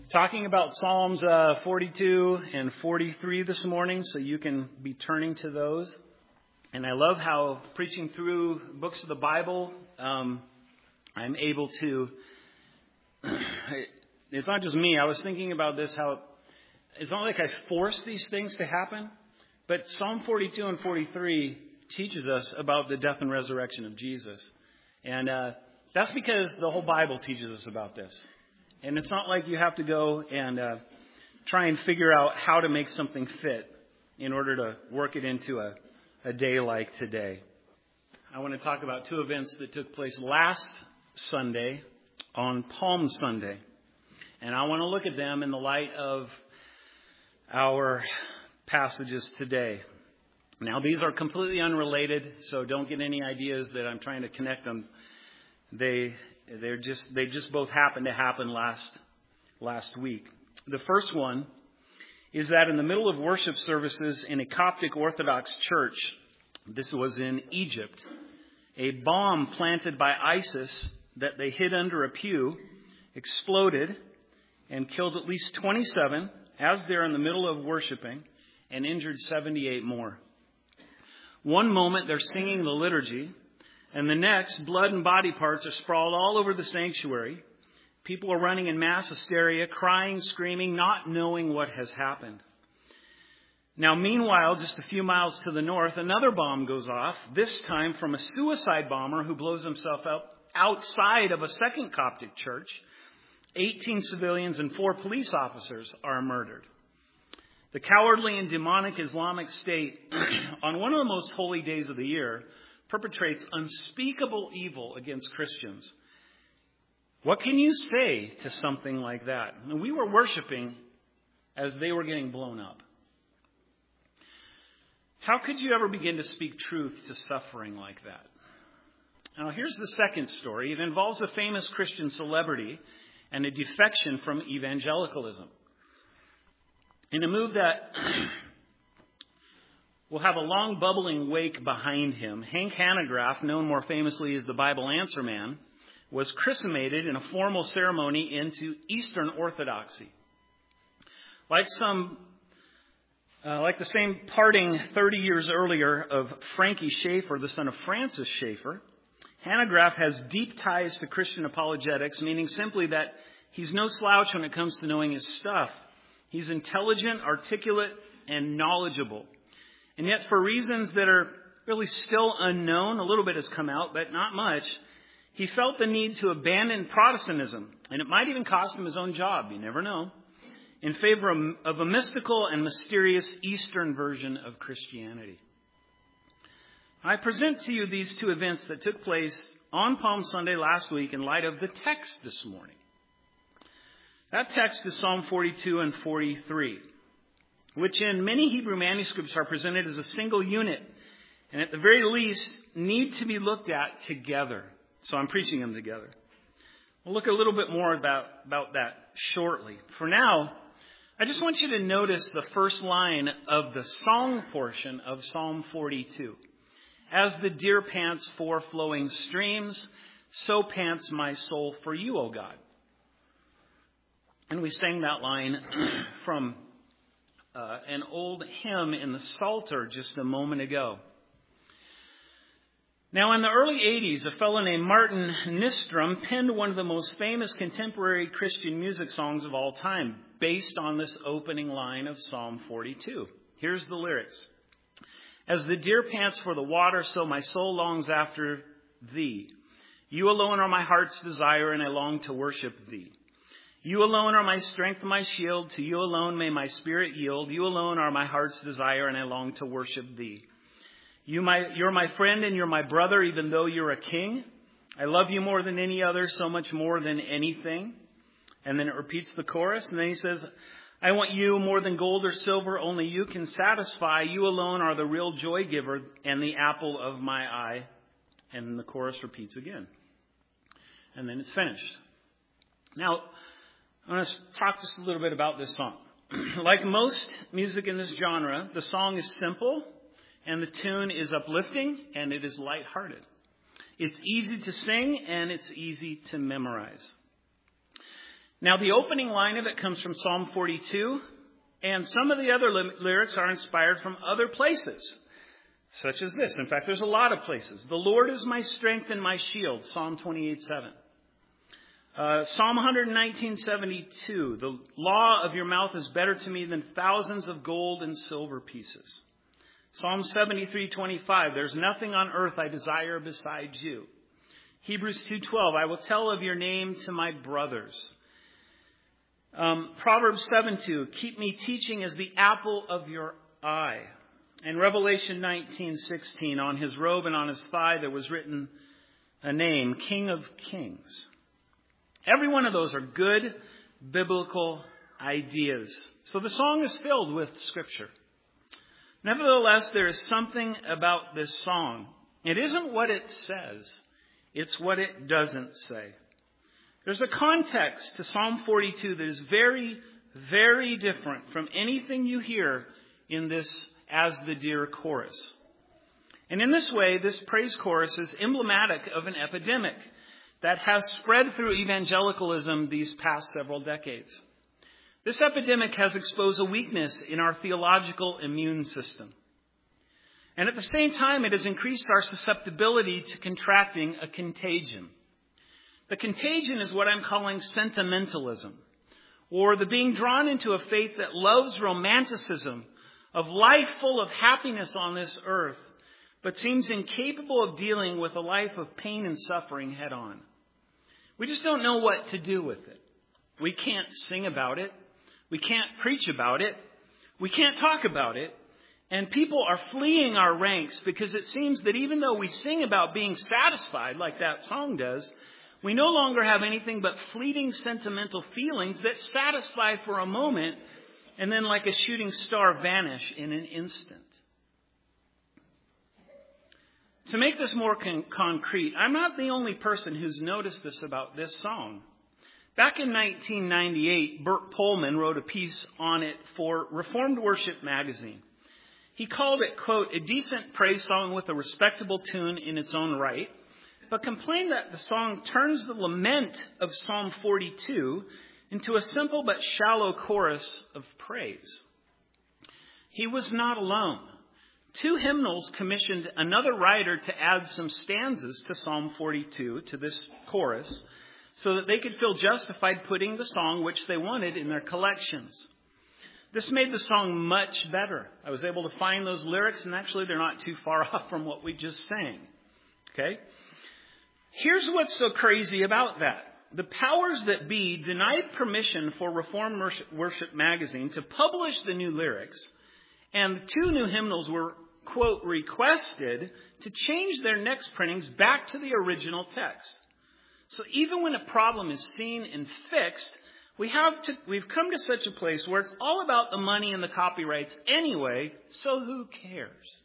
Talking about Psalms 42 and 43 this morning, so you can be turning to those. And I love how preaching through books of the Bible, I'm able to, it's not just me. I was thinking about this, how it's not like I force these things to happen, but Psalm 42 and 43 teaches us about the death and resurrection of Jesus. And that's because the whole Bible teaches us about this. And it's not like you have to go and try and figure out how to make something fit in order to work it into a day like today. I want to talk about two events that took place last Sunday on Palm Sunday. And I want to look at them in the light of our passages today. Now, these are completely unrelated, so don't get any ideas that I'm trying to connect them. They just both happened to happen last week. The first one is that in the middle of worship services in a Coptic Orthodox church, this was in Egypt, a bomb planted by ISIS that they hid under a pew exploded and killed at least 27 as they're in the middle of worshiping and injured 78 more. One moment they're singing the liturgy, and the next, blood and body parts are sprawled all over the sanctuary. People are running in mass hysteria, crying, screaming, not knowing what has happened. Now, meanwhile, just a few miles to the north, another bomb goes off, this time from a suicide bomber who blows himself up outside of a second Coptic church. 18 civilians and 4 police officers are murdered. The cowardly and demonic Islamic State, on one of the most holy days of the year, perpetrates unspeakable evil against Christians. What can you say to something like that? And we were worshiping as they were getting blown up. How could you ever begin to speak truth to suffering like that? Now, here's the second story. It involves a famous Christian celebrity and a defection from evangelicalism. In a move that will have a long bubbling wake behind him, Hank Hanegraaff, known more famously as the Bible Answer Man, was chrismated in a formal ceremony into Eastern Orthodoxy. Like the same parting 30 years earlier of Frankie Schaeffer, the son of Francis Schaeffer, Hanegraaff has deep ties to Christian apologetics, meaning simply that he's no slouch when it comes to knowing his stuff. He's intelligent, articulate, and knowledgeable. And yet, for reasons that are really still unknown, a little bit has come out, but not much, he felt the need to abandon Protestantism, and it might even cost him his own job, you never know, in favor of a mystical and mysterious Eastern version of Christianity. I present to you these two events that took place on Palm Sunday last week in light of the text this morning. That text is Psalm 42 and 43. Which in many Hebrew manuscripts are presented as a single unit, and at the very least need to be looked at together. So I'm preaching them together. We'll look a little bit more about that shortly. For now, I just want you to notice the first line of the song portion of Psalm 42. As the deer pants for flowing streams, so pants my soul for you, O God. And we sang that line from an old hymn in the Psalter just a moment ago. Now, in the early 80s, a fellow named Martin Nystrom penned one of the most famous contemporary Christian music songs of all time, based on this opening line of Psalm 42. Here's the lyrics. As the deer pants for the water, so my soul longs after thee. You alone are my heart's desire, and I long to worship thee. You alone are my strength and my shield. To you alone may my spirit yield. You alone are my heart's desire, and I long to worship thee. You're my friend and you're my brother, even though you're a king. I love you more than any other, so much more than anything. And then it repeats the chorus. And then he says, I want you more than gold or silver. Only you can satisfy. You alone are the real joy giver and the apple of my eye. And then the chorus repeats again. And then it's finished. Now, I want to talk just a little bit about this song. Like most music in this genre, the song is simple, and the tune is uplifting, and it is lighthearted. It's easy to sing, and it's easy to memorize. Now, the opening line of it comes from Psalm 42, and some of the other lyrics are inspired from other places, such as this. In fact, there's a lot of places. The Lord is my strength and my shield, Psalm 28:7. Psalm 119:72, the law of your mouth is better to me than thousands of gold and silver pieces. Psalm 73:25, there's nothing on earth I desire besides you. Hebrews 2:12, I will tell of your name to my brothers. Proverbs 7:2, keep me teaching as the apple of your eye. And Revelation 19:16, on his robe and on his thigh there was written a name, King of Kings. Every one of those are good biblical ideas. So the song is filled with Scripture. Nevertheless, there is something about this song. It isn't what it says. It's what it doesn't say. There's a context to Psalm 42 that is very, very different from anything you hear in this As the Deer chorus. And in this way, this praise chorus is emblematic of an epidemic that has spread through evangelicalism these past several decades. This epidemic has exposed a weakness in our theological immune system. And at the same time, it has increased our susceptibility to contracting a contagion. The contagion is what I'm calling sentimentalism, or the being drawn into a faith that loves romanticism of life full of happiness on this earth, but seems incapable of dealing with a life of pain and suffering head on. We just don't know what to do with it. We can't sing about it. We can't preach about it. We can't talk about it. And people are fleeing our ranks because it seems that even though we sing about being satisfied, like that song does, we no longer have anything but fleeting sentimental feelings that satisfy for a moment and then like a shooting star vanish in an instant. To make this more concrete, I'm not the only person who's noticed this about this song. Back in 1998, Bert Pullman wrote a piece on it for Reformed Worship magazine. He called it, quote, a decent praise song with a respectable tune in its own right, but complained that the song turns the lament of Psalm 42 into a simple but shallow chorus of praise. He was not alone. 2 hymnals commissioned another writer to add some stanzas to Psalm 42, to this chorus, so that they could feel justified putting the song which they wanted in their collections. This made the song much better. I was able to find those lyrics, and actually they're not too far off from what we just sang. Okay? Here's what's so crazy about that. The powers that be denied permission for Reformed Worship magazine to publish the new lyrics, and 2 new hymnals were, quote, requested to change their next printings back to the original text. So even when a problem is seen and fixed, we've come to such a place where it's all about the money and the copyrights anyway, so who cares?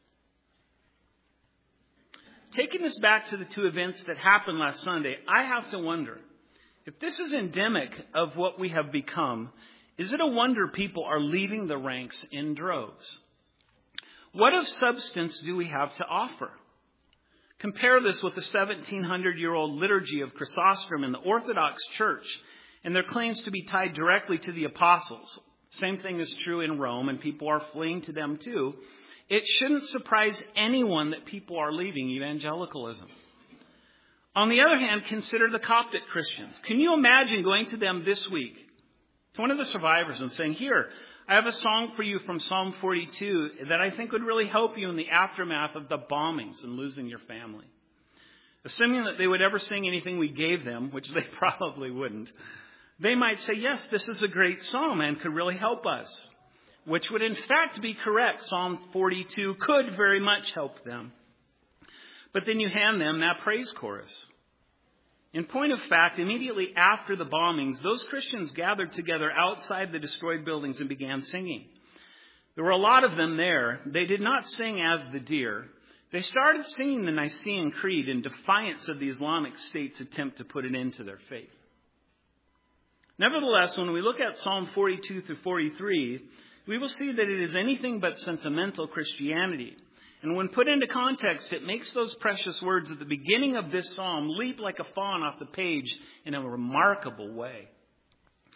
Taking this back to the 2 events that happened last Sunday, I have to wonder, if this is endemic of what we have become, is it a wonder people are leaving the ranks in droves? What of substance do we have to offer? Compare this with the 1700-year-old liturgy of Chrysostom in the Orthodox Church and their claims to be tied directly to the apostles. Same thing is true in Rome, and people are fleeing to them too. It shouldn't surprise anyone that people are leaving evangelicalism. On the other hand, consider the Coptic Christians. Can you imagine going to them this week, to one of the survivors, and saying, here, I have a song for you from Psalm 42 that I think would really help you in the aftermath of the bombings and losing your family. Assuming that they would ever sing anything we gave them, which they probably wouldn't, they might say, yes, this is a great psalm and could really help us, which would in fact be correct. Psalm 42 could very much help them. But then you hand them that praise chorus. In point of fact, immediately after the bombings, those Christians gathered together outside the destroyed buildings and began singing. There were a lot of them there. They did not sing As the Deer. They started singing the Nicene Creed in defiance of the Islamic State's attempt to put an end to their faith. Nevertheless, when we look at Psalm 42 through 43, we will see that it is anything but sentimental Christianity. And when put into context, it makes those precious words at the beginning of this psalm leap like a fawn off the page in a remarkable way.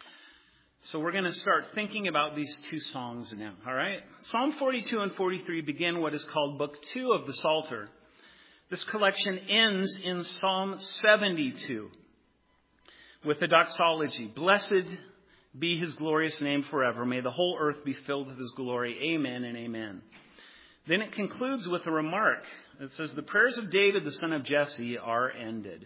So we're going to start thinking about these two songs now, all right? Psalm 42 and 43 begin what is called Book 2 of the Psalter. This collection ends in Psalm 72 with the doxology. Blessed be his glorious name forever. May the whole earth be filled with his glory. Amen and amen. Then it concludes with a remark. It says, the prayers of David, the son of Jesse, are ended.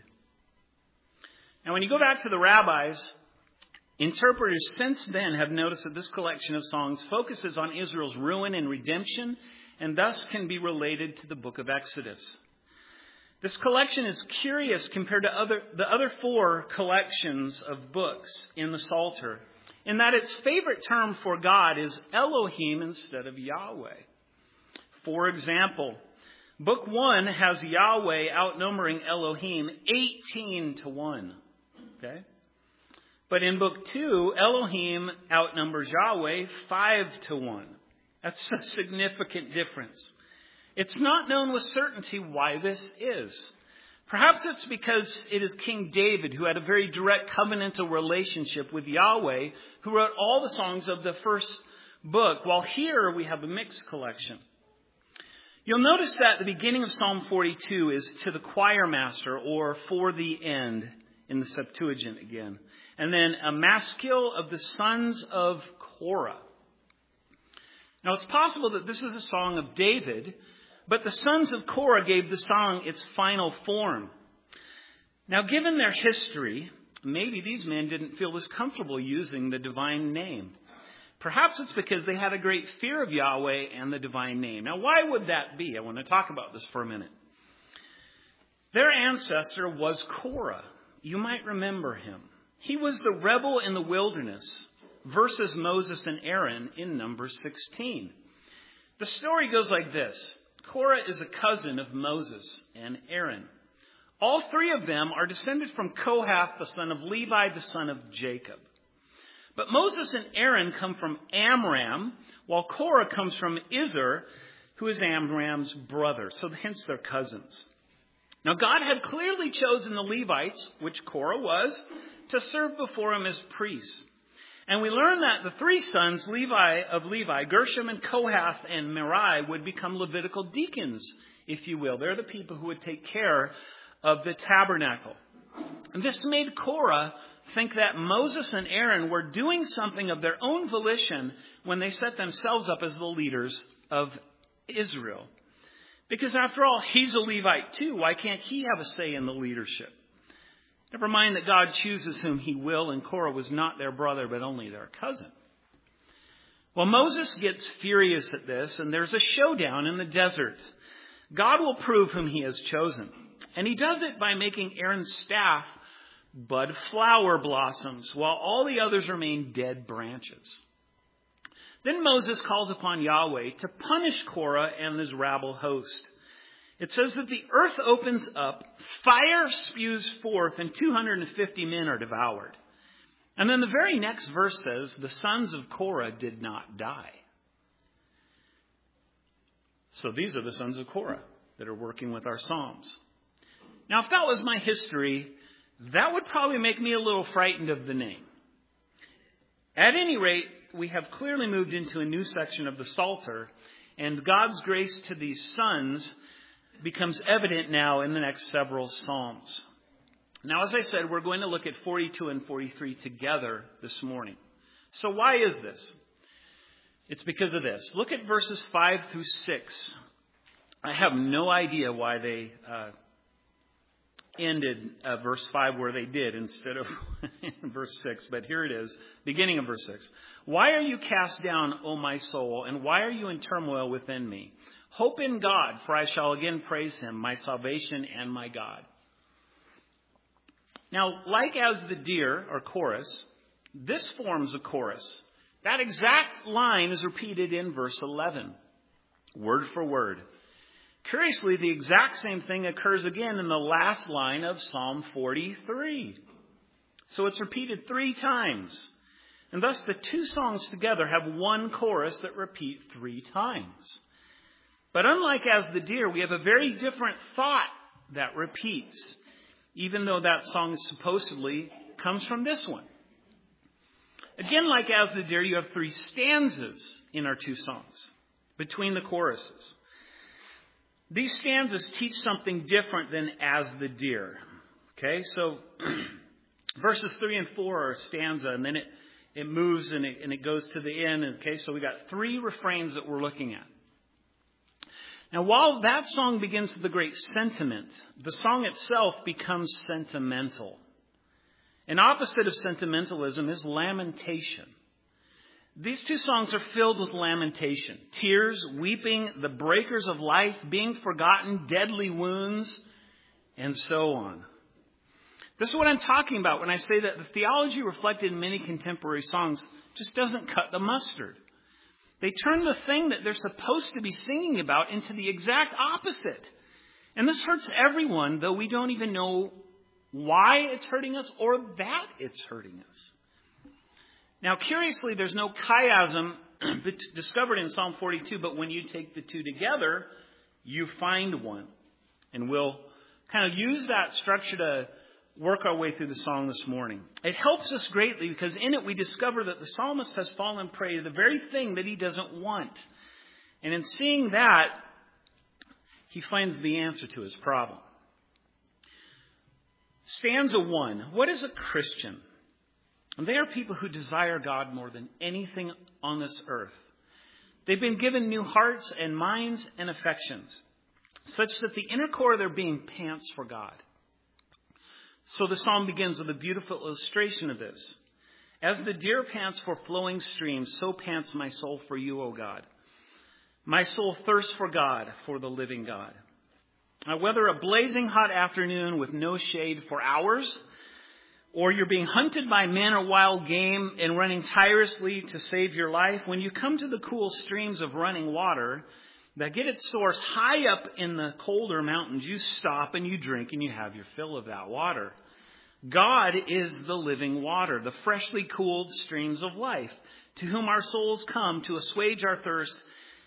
Now, when you go back to the rabbis, interpreters since then have noticed that this collection of songs focuses on Israel's ruin and redemption, and thus can be related to the book of Exodus. This collection is curious compared to the other four collections of books in the Psalter, in that its favorite term for God is Elohim instead of Yahweh. For example, Book 1 has Yahweh outnumbering Elohim 18-1. Okay? But in Book 2, Elohim outnumbers Yahweh 5-1. That's a significant difference. It's not known with certainty why this is. Perhaps it's because it is King David who had a very direct covenantal relationship with Yahweh, who wrote all the songs of the first book, while here we have a mixed collection. You'll notice that the beginning of Psalm 42 is to the choir master, or for the end, in the Septuagint again. And then a maskil of the sons of Korah. Now, it's possible that this is a song of David, but the sons of Korah gave the song its final form. Now, given their history, maybe these men didn't feel as comfortable using the divine name. Perhaps it's because they had a great fear of Yahweh and the divine name. Now, why would that be? I want to talk about this for a minute. Their ancestor was Korah. You might remember him. He was the rebel in the wilderness versus Moses and Aaron in Numbers 16. The story goes like this. Korah is a cousin of Moses and Aaron. All three of them are descended from Kohath, the son of Levi, the son of Jacob. But Moses and Aaron come from Amram, while Korah comes from Izhar, who is Amram's brother. So hence they're cousins. Now God had clearly chosen the Levites, which Korah was, to serve before him as priests. And we learn that the three sons of Levi, Gershom and Kohath and Merari, would become Levitical deacons, if you will. They're the people who would take care of the tabernacle. And this made Korah think that Moses and Aaron were doing something of their own volition when they set themselves up as the leaders of Israel. Because after all, he's a Levite too. Why can't he have a say in the leadership? Never mind that God chooses whom he will, and Korah was not their brother, but only their cousin. Well, Moses gets furious at this, and there's a showdown in the desert. God will prove whom he has chosen. And he does it by making Aaron's staff bud flower blossoms, while all the others remain dead branches. Then Moses calls upon Yahweh to punish Korah and his rabble host. It says that the earth opens up, fire spews forth, and 250 men are devoured. And then the very next verse says, the sons of Korah did not die. So these are the sons of Korah that are working with our Psalms. Now, if that was my history, that would probably make me a little frightened of the name. At any rate, we have clearly moved into a new section of the Psalter, and God's grace to these sons becomes evident now in the next several Psalms. Now, as I said, we're going to look at 42 and 43 together this morning. So why is this? It's because of this. Look at verses 5 through 6. I have no idea why they ended verse 5 where they did instead of verse 6. But here it is, beginning of verse 6. Why are you cast down, O my soul, and why are you in turmoil within me? Hope in God, for I shall again praise him, my salvation and my God. Now, like as the deer, or chorus, this forms a chorus. That exact line is repeated in verse 11, word for word. Curiously, the exact same thing occurs again in the last line of Psalm 43. So it's repeated 3 times. And thus the two songs together have one chorus that repeat 3 times. But unlike as the deer, we have a very different thought that repeats, even though that song supposedly comes from this one. Again, like As the Deer, you have 3 stanzas in our 2 songs between the choruses. These stanzas teach something different than As the Deer. Okay, so verses 3 and 4 are a stanza, and then it moves and it goes to the end. Okay, so we got 3 refrains that we're looking at. Now, while that song begins with the great sentiment, the song itself becomes sentimental. An opposite of sentimentalism is lamentation. These 2 songs are filled with lamentation. Tears, weeping, the breakers of life, being forgotten, deadly wounds, and so on. This is what I'm talking about when I say that the theology reflected in many contemporary songs just doesn't cut the mustard. They turn the thing that they're supposed to be singing about into the exact opposite. And this hurts everyone, though we don't even know why it's hurting us or that it's hurting us. Now, curiously, there's no chiasm discovered in Psalm 42, but when you take the 2 together, you find one. And we'll kind of use that structure to work our way through the song this morning. It helps us greatly because in it we discover that the psalmist has fallen prey to the very thing that he doesn't want. And in seeing that, he finds the answer to his problem. Stanza 1. What is a Christian? And they are people who desire God more than anything on this earth. They've been given new hearts and minds and affections, such that the inner core of their being pants for God. So the psalm begins with a beautiful illustration of this. As the deer pants for flowing streams, so pants my soul for you, O God. My soul thirsts for God, for the living God. Now, whether a blazing hot afternoon with no shade for hours, or you're being hunted by men or wild game and running tirelessly to save your life, when you come to the cool streams of running water that get its source high up in the colder mountains, you stop and you drink and you have your fill of that water. God is the living water, the freshly cooled streams of life, to whom our souls come to assuage our thirst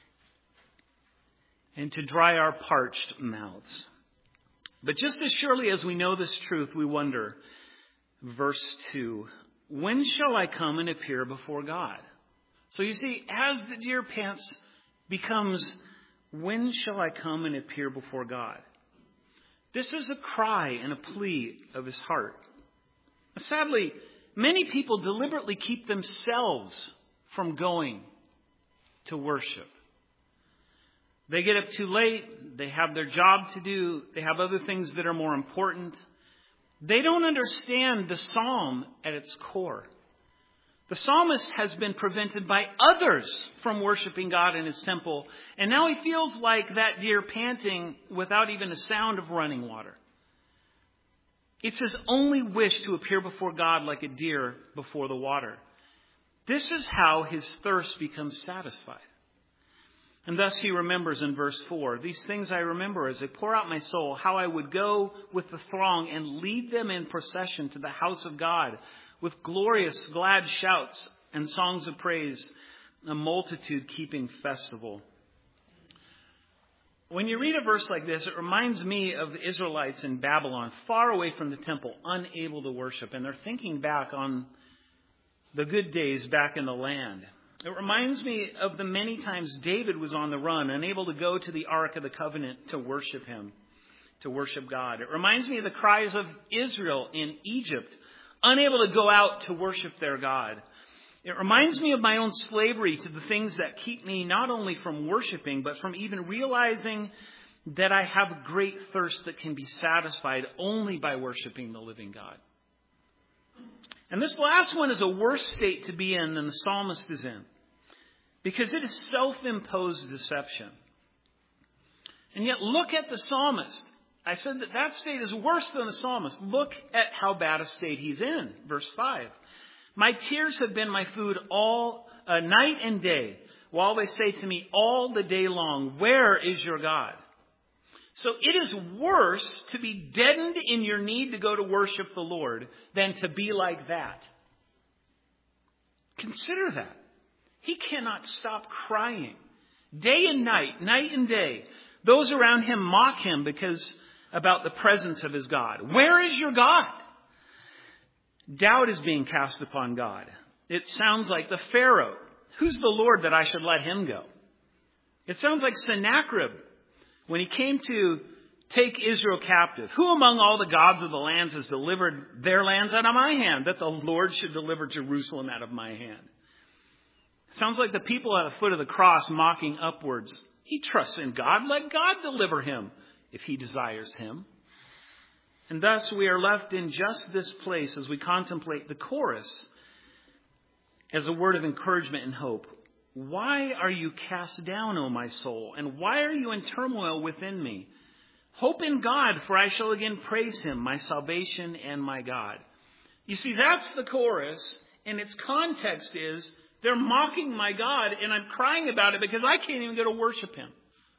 and to dry our parched mouths. But just as surely as we know this truth, we wonder, verse 2, when shall I come and appear before God? So you see, as the deer pants becomes, when shall I come and appear before God? This is a cry and a plea of his heart. Sadly, many people deliberately keep themselves from going to worship. They get up too late. They have their job to do. They have other things that are more important. They don't understand the psalm at its core. The psalmist has been prevented by others from worshiping God in his temple. And now he feels like that deer panting without even a sound of running water. It's his only wish to appear before God like a deer before the water. This is how his thirst becomes satisfied. And thus he remembers in verse 4, these things I remember as I pour out my soul, how I would go with the throng and lead them in procession to the house of God with glorious, glad shouts and songs of praise, a multitude keeping festival. When you read a verse like this, it reminds me of the Israelites in Babylon, far away from the temple, unable to worship. And they're thinking back on the good days back in the land. It reminds me of the many times David was on the run, unable to go to the Ark of the Covenant to worship him, to worship God. It reminds me of the cries of Israel in Egypt, unable to go out to worship their God. It reminds me of my own slavery to the things that keep me not only from worshiping, but from even realizing that I have a great thirst that can be satisfied only by worshiping the living God. And this last one is a worse state to be in than the psalmist is in, because it is self-imposed deception. And yet look at the psalmist. I said that state is worse than the psalmist. Look at how bad a state he's in. Verse 5. My tears have been my food all night and day, while they say to me all the day long, where is your God? So it is worse to be deadened in your need to go to worship the Lord than to be like that. Consider that. He cannot stop crying. Day and night, night and day. Those around him mock him because about the presence of his God. Where is your God? Doubt is being cast upon God. It sounds like the Pharaoh. Who's the Lord that I should let him go? It sounds like Sennacherib when he came to take Israel captive. Who among all the gods of the lands has delivered their lands out of my hand, that the Lord should deliver Jerusalem out of my hand? Sounds like the people at the foot of the cross mocking upwards. He trusts in God. Let God deliver him if he desires him. And thus we are left in just this place as we contemplate the chorus as a word of encouragement and hope. Why are you cast down, O my soul? And why are you in turmoil within me? Hope in God, for I shall again praise him, my salvation and my God. You see, that's the chorus, and its context is, they're mocking my God, and I'm crying about it because I can't even go to worship him.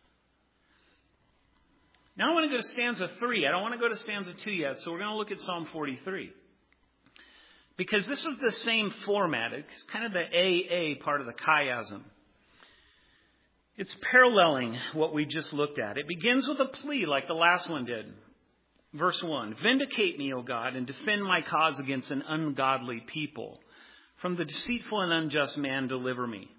Now I want to go to stanza 3. I don't want to go to stanza 2 yet, so we're going to look at Psalm 43. Because this is the same format. It's kind of the AA part of the chiasm. It's paralleling what we just looked at. It begins with a plea like the last one did. Verse 1, vindicate me, O God, and defend my cause against an ungodly people. From the deceitful and unjust man, deliver me.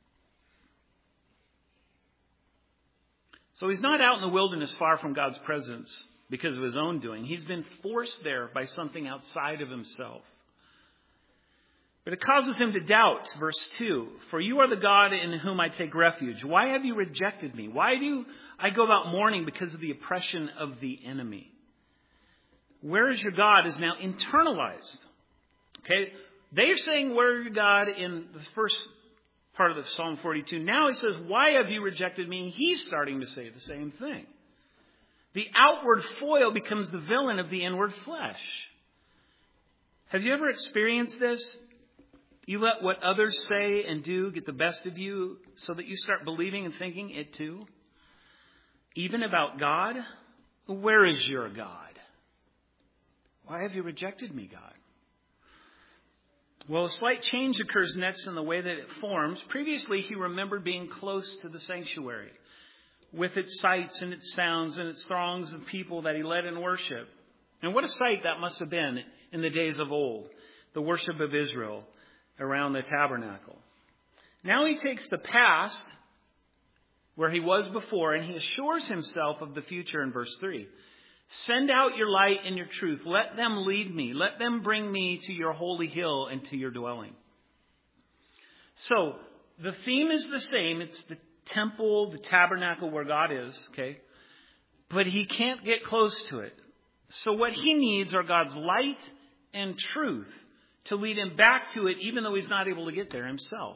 So he's not out in the wilderness far from God's presence because of his own doing. He's been forced there by something outside of himself. But it causes him to doubt. Verse 2, for you are the God in whom I take refuge. Why have you rejected me? Why do I go about mourning because of the oppression of the enemy? Where is your God is now internalized. Okay, they're saying where is your God in the first part of the Psalm 42. Now he says, why have you rejected me? He's starting to say the same thing. The outward foil becomes the villain of the inward flesh. Have you ever experienced this? You let what others say and do get the best of you so that you start believing and thinking it too? Even about God? Where is your God? Why have you rejected me, God? Well, a slight change occurs next in the way that it forms. Previously, he remembered being close to the sanctuary with its sights and its sounds and its throngs of people that he led in worship. And what a sight that must have been in the days of old, the worship of Israel around the tabernacle. Now he takes the past, where he was before, and he assures himself of the future in verse 3. Send out your light and your truth. Let them lead me. Let them bring me to your holy hill and to your dwelling. So the theme is the same. It's the temple, the tabernacle where God is, okay? But he can't get close to it. So what he needs are God's light and truth to lead him back to it, even though he's not able to get there himself.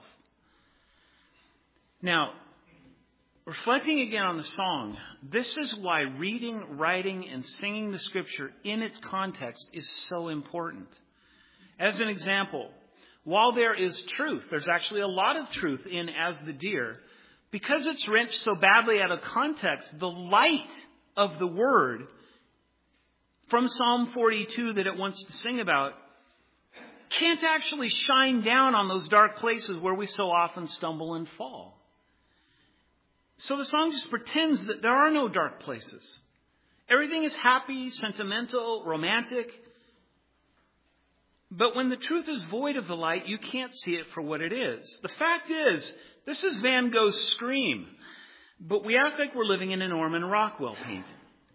Now, reflecting again on the song, this is why reading, writing, and singing the scripture in its context is so important. As an example, while there is truth, there's actually a lot of truth in As the Deer, because it's wrenched so badly out of context, the light of the word from Psalm 42 that it wants to sing about can't actually shine down on those dark places where we so often stumble and fall. So the song just pretends that there are no dark places. Everything is happy, sentimental, romantic. But when the truth is void of the light, you can't see it for what it is. The fact is, this is Van Gogh's Scream, but we act like we're living in a Norman Rockwell painting.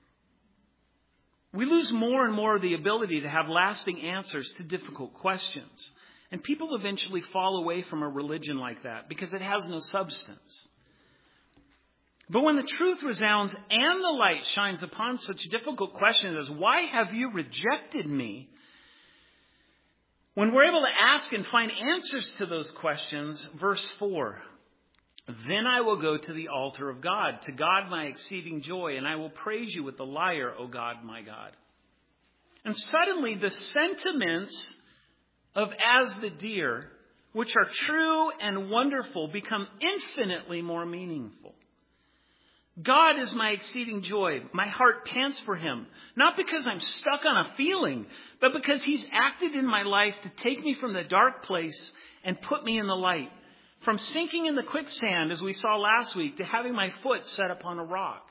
We lose more and more of the ability to have lasting answers to difficult questions. And people eventually fall away from a religion like that because it has no substance. But when the truth resounds and the light shines upon such difficult questions as, why have you rejected me? When we're able to ask and find answers to those questions, verse 4, then I will go to the altar of God, to God my exceeding joy, and I will praise you with the lyre, O God, my God. And suddenly the sentiments of As the Deer, which are true and wonderful, become infinitely more meaningful. God is my exceeding joy. My heart pants for him. Not because I'm stuck on a feeling, but because he's acted in my life to take me from the dark place and put me in the light. From sinking in the quicksand, as we saw last week, to having my foot set upon a rock.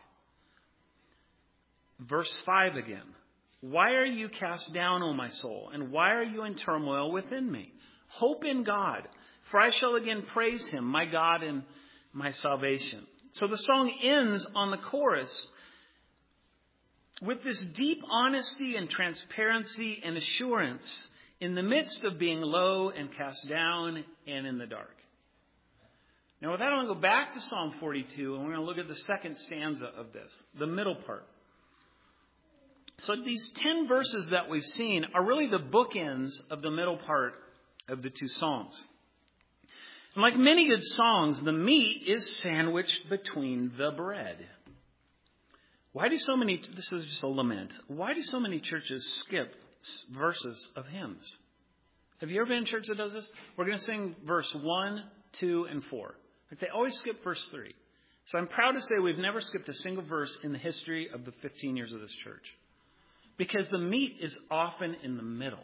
Verse 5 again. Why are you cast down, O my soul? And why are you in turmoil within me? Hope in God, for I shall again praise him, my God and my salvation. So the song ends on the chorus with this deep honesty and transparency and assurance in the midst of being low and cast down and in the dark. Now with that, I'm going to go back to Psalm 42, and we're going to look at the second stanza of this, the middle part. So these 10 verses that we've seen are really the bookends of the middle part of the two Psalms. And like many good songs, the meat is sandwiched between the bread. Why do so many, this is just a lament, why do so many churches skip verses of hymns? Have you ever been in a church that does this? We're going to sing verse 1, 2, and 4. Like they always skip verse 3. So I'm proud to say we've never skipped a single verse in the history of the 15 years of this church. Because the meat is often in the middle.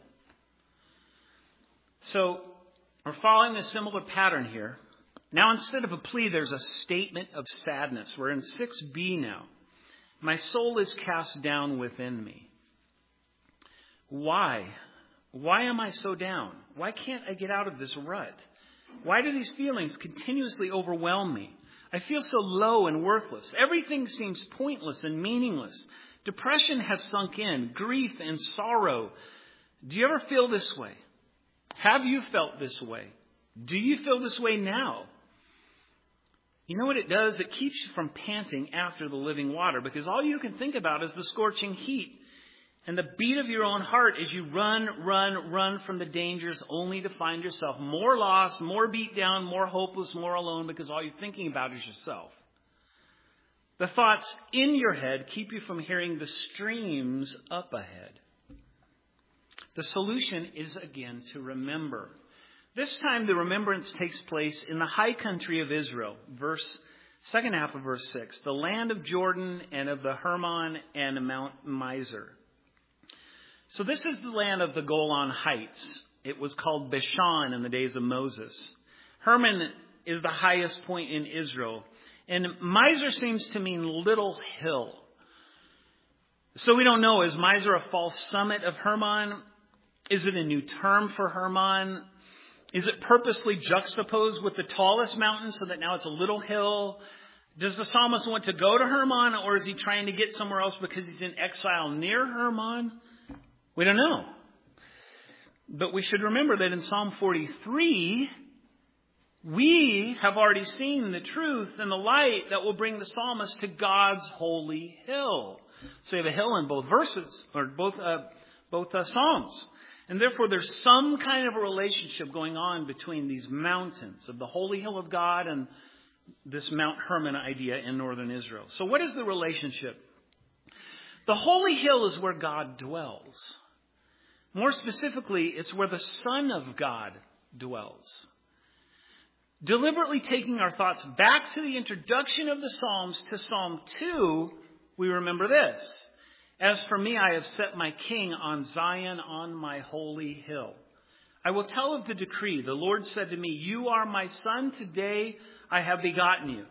So we're following a similar pattern here. Now instead of a plea, there's a statement of sadness. We're in 6b now. My soul is cast down within me. Why? Why am I so down? Why can't I get out of this rut? Why do these feelings continuously overwhelm me? I feel so low and worthless. Everything seems pointless and meaningless. Depression has sunk in, grief and sorrow. Do you ever feel this way? Have you felt this way? Do you feel this way now? You know what it does? It keeps you from panting after the living water, because all you can think about is the scorching heat and the beat of your own heart as you run from the dangers, only to find yourself more lost, more beat down, more hopeless, more alone, because all you're thinking about is yourself. The thoughts in your head keep you from hearing the streams up ahead. The solution is again to remember. This time the remembrance takes place in the high country of Israel, second half of verse 6, the land of Jordan and of the Hermon and Mount Mizar. So this is the land of the Golan Heights. It was called Bashan in the days of Moses. Hermon is the highest point in Israel. And Mizar seems to mean little hill. So we don't know, is Mizar a false summit of Hermon? Is it a new term for Hermon? Is it purposely juxtaposed with the tallest mountain so that now it's a little hill? Does the psalmist want to go to Hermon, or is he trying to get somewhere else because he's in exile near Hermon? We don't know. But we should remember that in Psalm 43, we have already seen the truth and the light that will bring the psalmist to God's holy hill. So you have a hill in both verses, or both psalms. And therefore there's some kind of a relationship going on between these mountains of the holy hill of God and this Mount Hermon idea in northern Israel. So what is the relationship? The holy hill is where God dwells. More specifically, it's where the Son of God dwells. Deliberately taking our thoughts back to the introduction of the Psalms to Psalm 2, we remember this. As for me, I have set my king on Zion, on my holy hill. I will tell of the decree. The Lord said to me, you are my son. Today I have begotten you.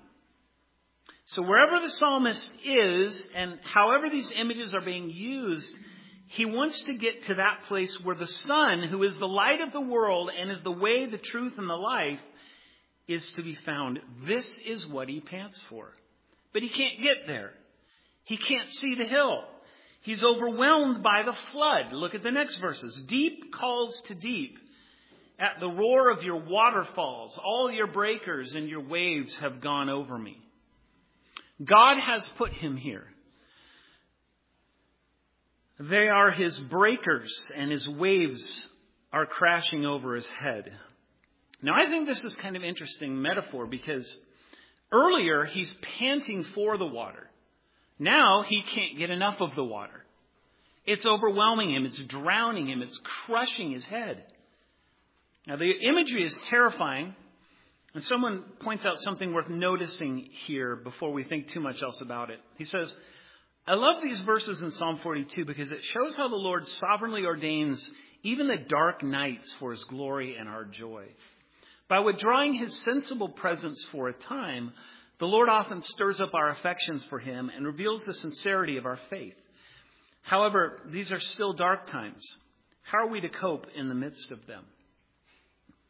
So wherever the psalmist is, and however these images are being used, he wants to get to that place where the Son, who is the light of the world and is the way, the truth, and the life, is to be found. This is what he pants for. But he can't get there. He can't see the hill. He's overwhelmed by the flood. Look at the next verses. Deep calls to deep. At the roar of your waterfalls, all your breakers and your waves have gone over me. God has put him here. They are his breakers, and his waves are crashing over his head. Now, I think this is kind of interesting metaphor, because earlier he's panting for the water. Now he can't get enough of the water. It's overwhelming him. It's drowning him. It's crushing his head. Now, the imagery is terrifying. And someone points out something worth noticing here before we think too much else about it. He says, I love these verses in Psalm 42 because it shows how the Lord sovereignly ordains even the dark nights for his glory and our joy. By withdrawing his sensible presence for a time, the Lord often stirs up our affections for him and reveals the sincerity of our faith. However, these are still dark times. How are we to cope in the midst of them?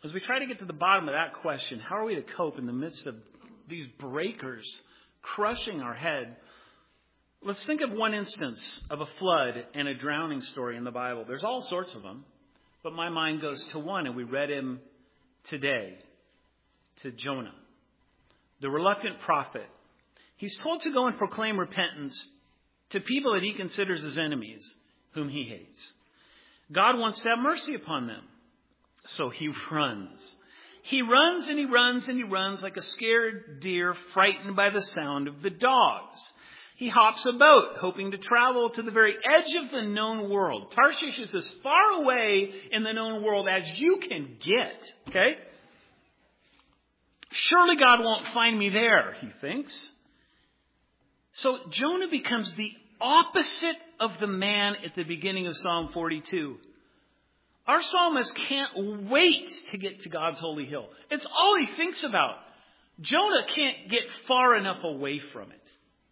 as we try to get to the bottom of that question, how are we to cope in the midst of these breakers crushing our head? Let's think of one instance of a flood and a drowning story in the Bible. There's all sorts of them, but my mind goes to one, and we read him today, to Jonah, the reluctant prophet. He's told to go and proclaim repentance to people that he considers his enemies, whom he hates. God wants to have mercy upon them. So he runs. He runs and he runs and he runs like a scared deer frightened by the sound of the dogs. He hops a boat, hoping to travel to the very edge of the known world. Tarshish is as far away in the known world as you can get. Okay? Surely God won't find me there, he thinks. So Jonah becomes the opposite of the man at the beginning of Psalm 42. Our psalmist can't wait to get to God's holy hill. It's all he thinks about. Jonah can't get far enough away from it.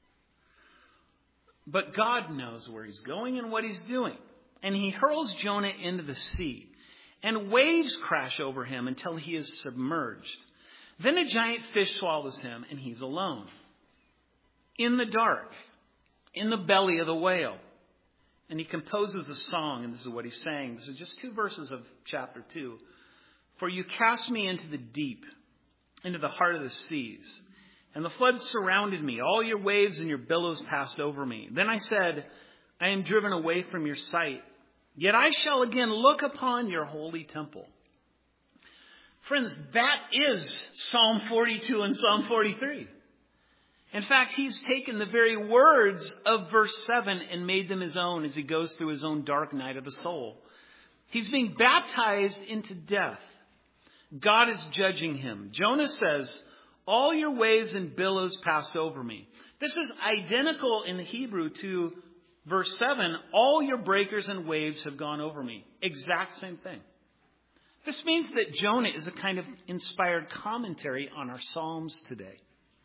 But God knows where he's going and what he's doing. And he hurls Jonah into the sea. And waves crash over him until he is submerged. Then a giant fish swallows him and he's alone. In the dark. In the belly of the whale. And he composes a song, and this is what he's saying. This is just 2 verses of chapter 2. For you cast me into the deep, into the heart of the seas. And the flood surrounded me. All your waves and your billows passed over me. Then I said, I am driven away from your sight. Yet I shall again look upon your holy temple. Friends, that is Psalm 42 and Psalm 43. In fact, he's taken the very words of verse 7 and made them his own as he goes through his own dark night of the soul. He's being baptized into death. God is judging him. Jonah says, all your waves and billows passed over me. This is identical in the Hebrew to verse 7. All your breakers and waves have gone over me. Exact same thing. This means that Jonah is a kind of inspired commentary on our Psalms today.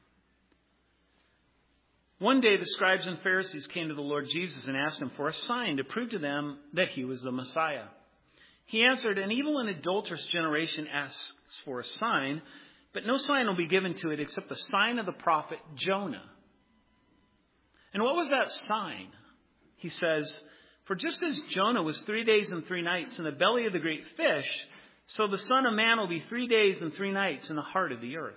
One day the scribes and Pharisees came to the Lord Jesus and asked him for a sign to prove to them that he was the Messiah. He answered, an evil and adulterous generation asks for a sign, but no sign will be given to it except the sign of the prophet Jonah. And what was that sign? He says, for just as Jonah was 3 days and 3 nights in the belly of the great fish, so the Son of Man will be 3 days and 3 nights in the heart of the earth.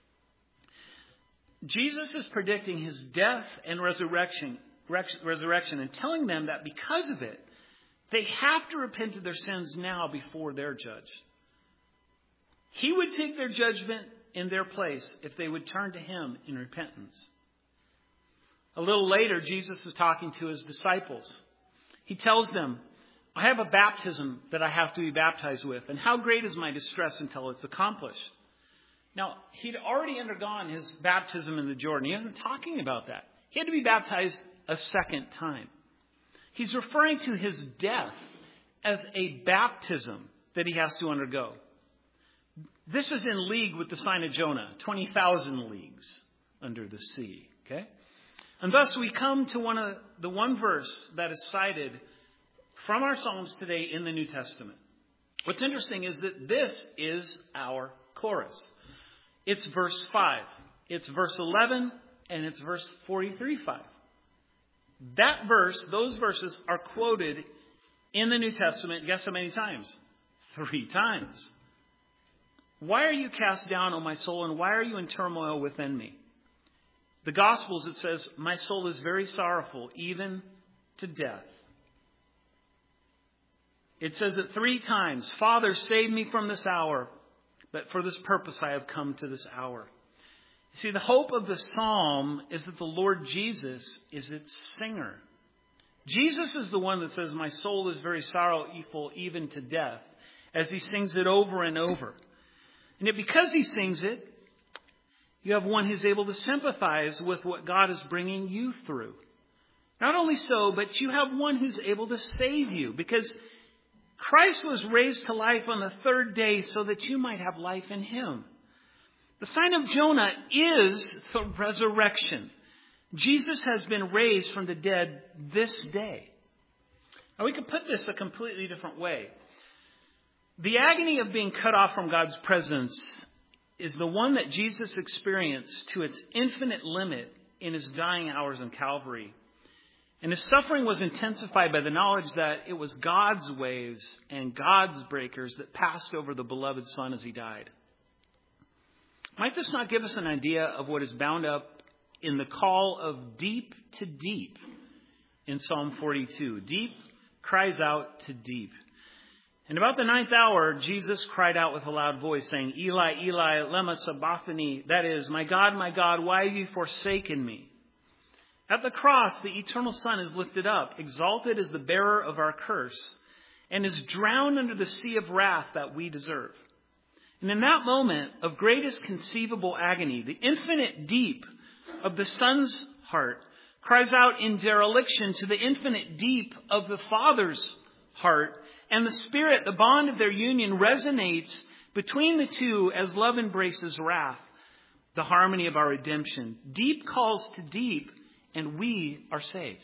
Jesus is predicting his death and resurrection and telling them that because of it, they have to repent of their sins now before they're judged. He would take their judgment in their place if they would turn to him in repentance. A little later, Jesus is talking to his disciples. He tells them, I have a baptism that I have to be baptized with, and how great is my distress until it's accomplished. Now, he'd already undergone his baptism in the Jordan. He isn't talking about that. He had to be baptized a second time. He's referring to his death as a baptism that he has to undergo. This is in league with the sign of Jonah, 20,000 leagues under the sea. Okay? And thus we come to one verse that is cited from our Psalms today in the New Testament. What's interesting is that this is our chorus. It's verse 5. It's verse 11 and it's verse 43:5. That verse, those verses are quoted in the New Testament, guess how many times? 3 times. Why are you cast down, O my soul, and why are you in turmoil within me? The Gospels, it says, my soul is very sorrowful, even to death. It says it 3 times. Father, save me from this hour. But for this purpose I have come to this hour. You see, the hope of the psalm is that the Lord Jesus is its singer. Jesus is the one that says, my soul is very sorrowful, even to death, as he sings it over and over. And yet because he sings it, you have one who's able to sympathize with what God is bringing you through. Not only so, but you have one who's able to save you, because Christ was raised to life on the 3rd day so that you might have life in him. The sign of Jonah is the resurrection. Jesus has been raised from the dead this day. Now we could put this a completely different way. The agony of being cut off from God's presence is the one that Jesus experienced to its infinite limit in his dying hours on Calvary. And his suffering was intensified by the knowledge that it was God's waves and God's breakers that passed over the beloved Son as he died. Might this not give us an idea of what is bound up in the call of deep to deep in Psalm 42? Deep cries out to deep. And about the 9th hour, Jesus cried out with a loud voice, saying, Eli, Eli, lema sabachthani. That is, my God, why have you forsaken me? At the cross, the eternal Son is lifted up, exalted as the bearer of our curse, and is drowned under the sea of wrath that we deserve. And in that moment of greatest conceivable agony, the infinite deep of the Son's heart cries out in dereliction to the infinite deep of the Father's heart, and the Spirit, the bond of their union, resonates between the two as love embraces wrath, the harmony of our redemption. Deep calls to deep, and we are saved.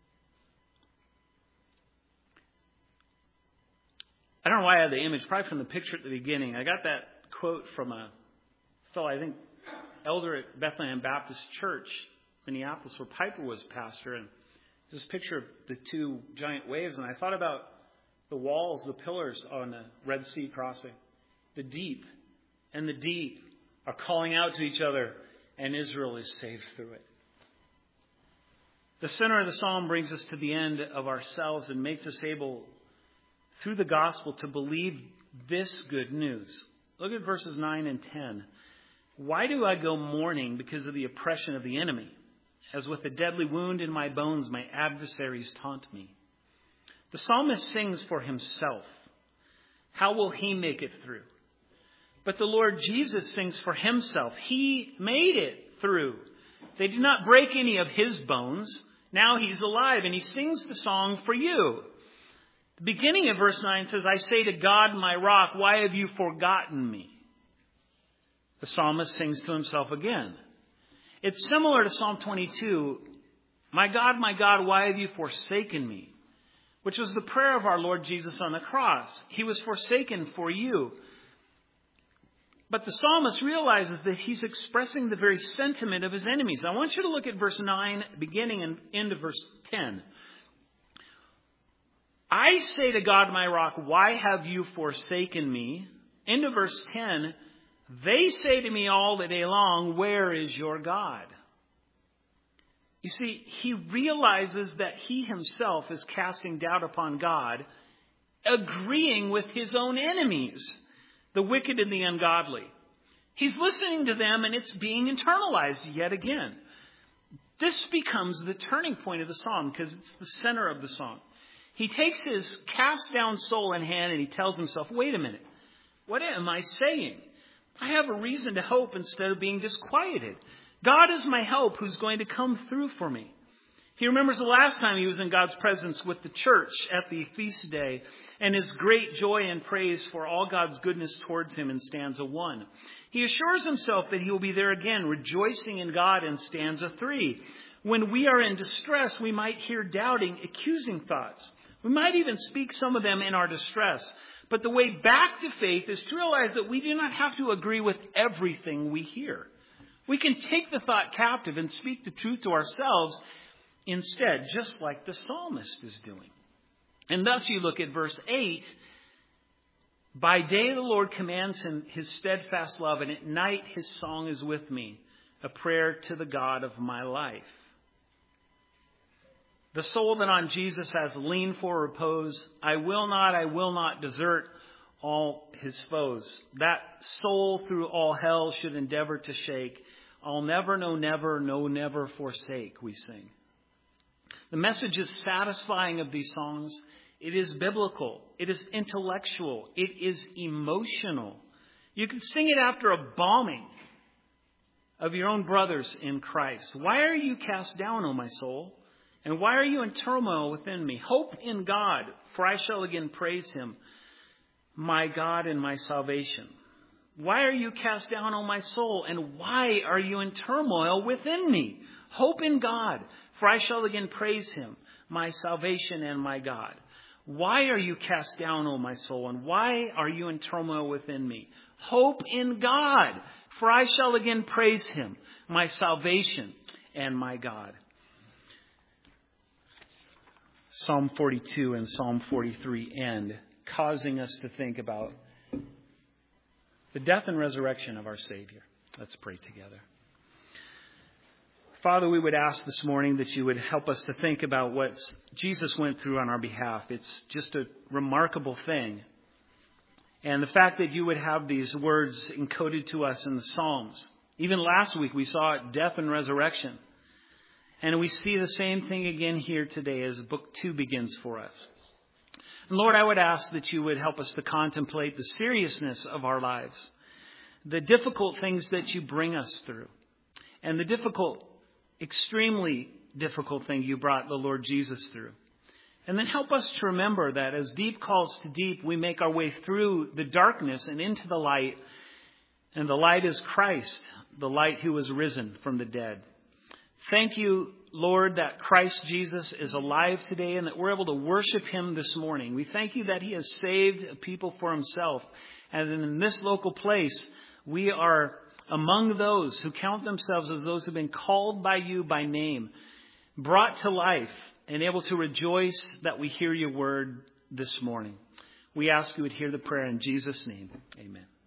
I don't know why I had the image, probably from the picture at the beginning. I got that quote from a fellow, I think, elder at Bethlehem Baptist Church, Minneapolis, where Piper was pastor. And this picture of the two giant waves. And I thought about the walls, the pillars on the Red Sea crossing. The deep and the deep are calling out to each other, and Israel is saved through it. The center of the psalm brings us to the end of ourselves and makes us able, through the gospel, to believe this good news. Look at verses 9 and 10. Why do I go mourning because of the oppression of the enemy? As with a deadly wound in my bones, my adversaries taunt me. The psalmist sings for himself. How will he make it through? But the Lord Jesus sings for himself. He made it through. They did not break any of his bones. Now he's alive, and he sings the song for you. The beginning of verse 9 says, I say to God, my rock, why have you forgotten me? The psalmist sings to himself again. It's similar to Psalm 22. My God, why have you forsaken me? Which was the prayer of our Lord Jesus on the cross. He was forsaken for you. But the psalmist realizes that he's expressing the very sentiment of his enemies. I want you to look at verse 9, beginning and end of verse 10. I say to God, my rock, why have you forsaken me? End of verse 10, they say to me all the day long, where is your God? You see, he realizes that he himself is casting doubt upon God, agreeing with his own enemies, the wicked and the ungodly. He's listening to them, and it's being internalized yet again. This becomes the turning point of the psalm because it's the center of the song. He takes his cast down soul in hand and he tells himself, wait a minute, what am I saying? I have a reason to hope instead of being disquieted. God is my help who's going to come through for me. He remembers the last time he was in God's presence with the church at the feast day and his great joy and praise for all God's goodness towards him in stanza 1. He assures himself that he will be there again, rejoicing in God in stanza 3. When we are in distress, we might hear doubting, accusing thoughts. We might even speak some of them in our distress. But the way back to faith is to realize that we do not have to agree with everything we hear. We can take the thought captive and speak the truth to ourselves instead, just like the psalmist is doing. And thus you look at verse 8. By day the Lord commands him his steadfast love, and at night his song is with me, a prayer to the God of my life. The soul that on Jesus has leaned for repose, I will not desert all his foes. That soul through all hell should endeavor to shake. I'll never, no never forsake, we sing. The message is satisfying of these songs. It is biblical. It is intellectual. It is emotional. You can sing it after a bombing of your own brothers in Christ. Why are you cast down, O my soul? And why are you in turmoil within me? Hope in God, for I shall again praise him, my God and my salvation. Why are you cast down, O my soul? And why are you in turmoil within me? Hope in God, for I shall again praise him, my salvation and my God. Why are you cast down, O my soul, and why are you in turmoil within me? Hope in God, for I shall again praise him, my salvation and my God. Psalm 42 and Psalm 43 end, causing us to think about the death and resurrection of our Savior. Let's pray together. Father, we would ask this morning that you would help us to think about what Jesus went through on our behalf. It's just a remarkable thing. And the fact that you would have these words encoded to us in the Psalms. Even last week we saw death and resurrection. And we see the same thing again here today as Book 2 begins for us. And Lord, I would ask that you would help us to contemplate the seriousness of our lives, the difficult things that you bring us through, and the difficult, extremely difficult thing you brought the Lord Jesus through. And then help us to remember that as deep calls to deep, we make our way through the darkness and into the light. And the light is Christ, the light who was risen from the dead. Thank you, Lord, that Christ Jesus is alive today and that we're able to worship him this morning. We thank you that he has saved a people for himself. And in this local place, we are among those who count themselves as those who have been called by you by name, brought to life, and able to rejoice that we hear your word this morning. We ask you would hear the prayer in Jesus' name. Amen.